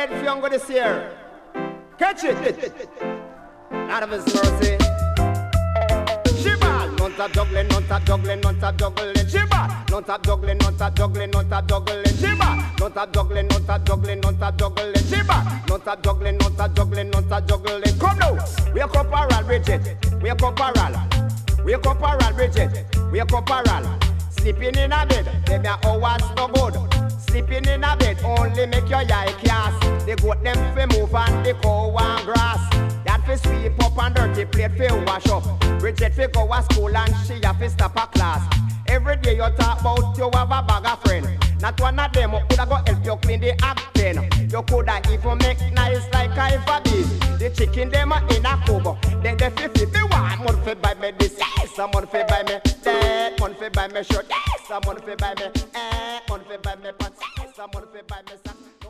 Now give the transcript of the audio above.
dead fiango this year. Catch it. Out of his mercy. Shiba, non stop juggling, non stop juggling, non stop juggling. Shiba, non stop juggling, non stop juggling, non stop juggling. Shiba, non stop juggling, non stop juggling, non stop juggling. Shiba, non stop juggling, non stop juggling, non stop juggling. Come now, wake up, Aral, Bridget. Wake up, Aral. Wake up, Aral, Bridget. Wake up, Aral. Sleeping in a bed, them your hours no good. Sleeping in a bed only make your eye class. They got them fi move and the cow and grass. That fi sweep up and dirty plate fi wash up. Bridget fi go to school and she a fi stop a class. Every day you talk about you have a bag of friend. Not one of them coulda go help you clean the abten. You coulda even make nice like a beef. The chicken them in a cover. Then the 50 one month fi buy me this, someone fi buy me that, one fi buy me shirt, someone fi buy me, one fi buy me pants, someone fi buy me socks.